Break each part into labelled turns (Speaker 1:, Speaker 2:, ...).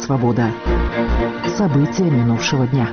Speaker 1: Свобода. События минувшего дня.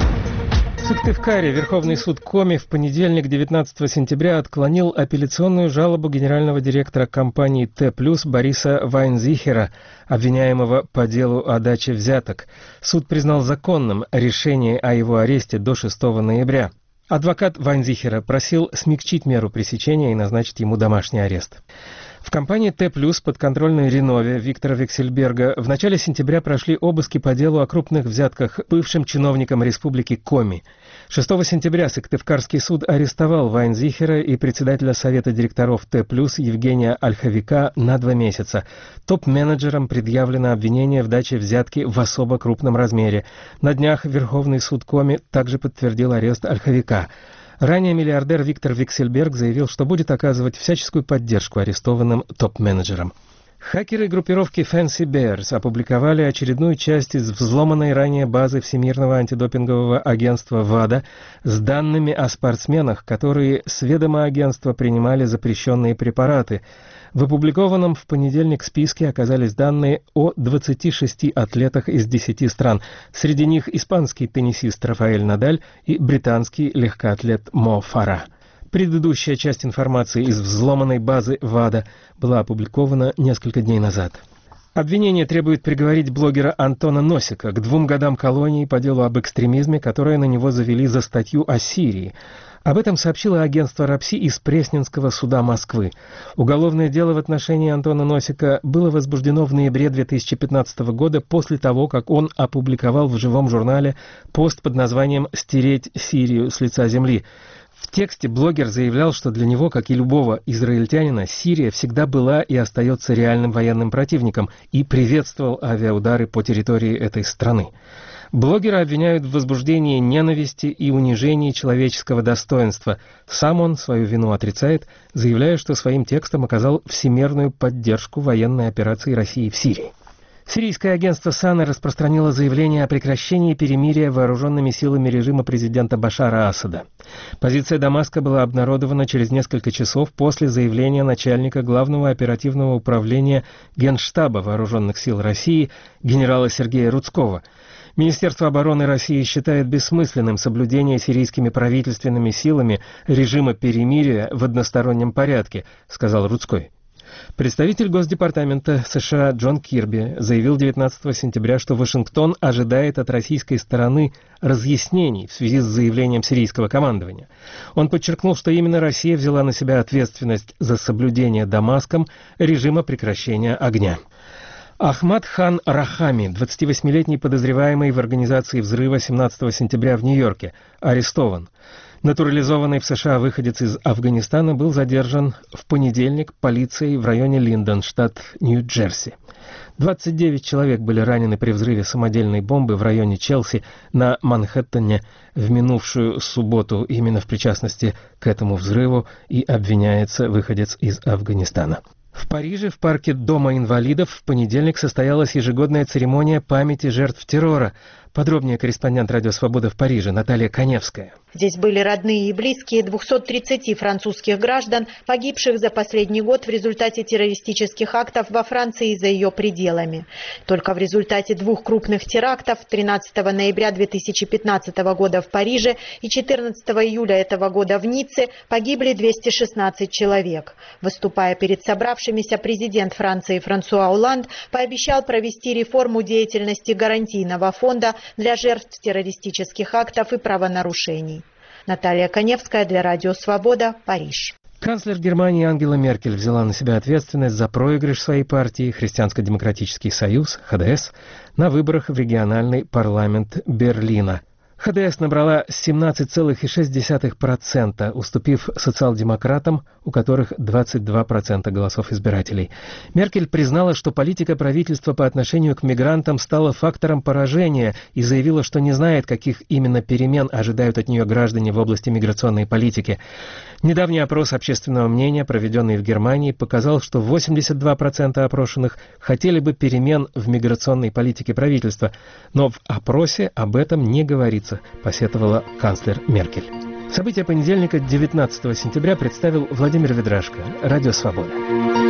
Speaker 2: В Сыктывкаре Верховный суд Коми в понедельник, 19 сентября, отклонил апелляционную жалобу генерального директора компании Т+, Бориса Вайнзихера, обвиняемого по делу о даче взяток. Суд признал законным решение о его аресте до 6 ноября. Адвокат Вайнзихера просил смягчить меру пресечения и назначить ему домашний арест. В компании Т+, подконтрольной Ренове Виктора Вексельберга, в начале сентября прошли обыски по делу о крупных взятках бывшим чиновникам республики Коми. 6 сентября Сыктывкарский суд арестовал Вайнзихера и председателя совета директоров Т+, Евгения Ольховика на 2 месяца. Топ-менеджерам предъявлено обвинение в даче взятки в особо крупном размере. На днях Верховный суд Коми также подтвердил арест Ольховика. Ранее миллиардер Виктор Вексельберг заявил, что будет оказывать всяческую поддержку арестованным топ-менеджерам. Хакеры группировки Fancy Bears опубликовали очередную часть из взломанной ранее базы Всемирного антидопингового агентства ВАДА с данными о спортсменах, которые с ведома агентства принимали запрещенные препараты. В опубликованном в понедельник списке оказались данные о 26 атлетах из 10 стран. Среди них испанский теннисист Рафаэль Надаль и британский легкоатлет Мо Фарah. Предыдущая часть информации из взломанной базы ВАДА была опубликована несколько дней назад. Обвинение требует приговорить блогера Антона Носика к 2 годам колонии по делу об экстремизме, которое на него завели за статью о Сирии. Об этом сообщило агентство РАПСИ из Пресненского суда Москвы. Уголовное дело в отношении Антона Носика было возбуждено в ноябре 2015 года после того, как он опубликовал в живом журнале пост под названием «Стереть Сирию с лица земли». В тексте блогер заявлял, что для него, как и любого израильтянина, Сирия всегда была и остается реальным военным противником и приветствовал авиаудары по территории этой страны. Блогера обвиняют в возбуждении ненависти и унижении человеческого достоинства. Сам он свою вину отрицает, заявляя, что своим текстом оказал всемирную поддержку военной операции России в Сирии. Сирийское агентство САНА распространило заявление о прекращении перемирия вооруженными силами режима президента Башара Асада. Позиция Дамаска была обнародована через несколько часов после заявления начальника Главного оперативного управления Генштаба Вооруженных сил России генерала Сергея Рудского. Министерство обороны России считает бессмысленным соблюдение сирийскими правительственными силами режима перемирия в одностороннем порядке, сказал Рудской. Представитель Госдепартамента США Джон Кирби заявил 19 сентября, что Вашингтон ожидает от российской стороны разъяснений в связи с заявлением сирийского командования. Он подчеркнул, что именно Россия взяла на себя ответственность за соблюдение Дамаском режима прекращения огня. Ахмад Хан Рахами, 28-летний подозреваемый в организации взрыва 17 сентября в Нью-Йорке, арестован. Натурализованный в США выходец из Афганистана был задержан в понедельник полицией в районе Линдон, штат Нью-Джерси. 29 человек были ранены при взрыве самодельной бомбы в районе Челси на Манхэттене в минувшую субботу. Именно в причастности к этому взрыву и обвиняется выходец из Афганистана. В Париже в парке Дома инвалидов в понедельник состоялась ежегодная церемония памяти жертв террора. Подробнее корреспондент «Радио Свобода» в Париже Наталья Коневская.
Speaker 3: Здесь были родные и близкие 230 французских граждан, погибших за последний год в результате террористических актов во Франции и за ее пределами. Только в результате 2 крупных терактов 13 ноября 2015 года в Париже и 14 июля этого года в Ницце погибли 216 человек. Выступая перед собравшимися, президент Франции Франсуа Олланд пообещал провести реформу деятельности гарантийного фонда для жертв террористических актов и правонарушений. Наталья Коневская для Радио Свобода, Париж.
Speaker 2: Канцлер Германии Ангела Меркель взяла на себя ответственность за проигрыш своей партии Христианско-демократический союз, ХДС, на выборах в региональный парламент Берлина. ХДС набрала 17,6%, уступив социал-демократам, у которых 22% голосов избирателей. Меркель признала, что политика правительства по отношению к мигрантам стала фактором поражения и заявила, что не знает, каких именно перемен ожидают от нее граждане в области миграционной политики. Недавний опрос общественного мнения, проведенный в Германии, показал, что 82% опрошенных хотели бы перемен в миграционной политике правительства, но в опросе об этом не говорится, посетовала канцлер Меркель. События понедельника, 19 сентября, представил Владимир Ведрашко, Радио Свобода.